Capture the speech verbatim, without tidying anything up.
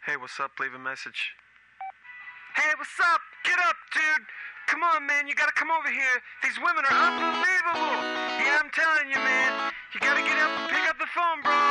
Hey, what's up? Leave a message. Hey, what's up? Get up, dude. Come on, man. You gotta come over here. These women are unbelievable. Yeah, I'm telling you, man. You gotta get up and pick up the phone, bro.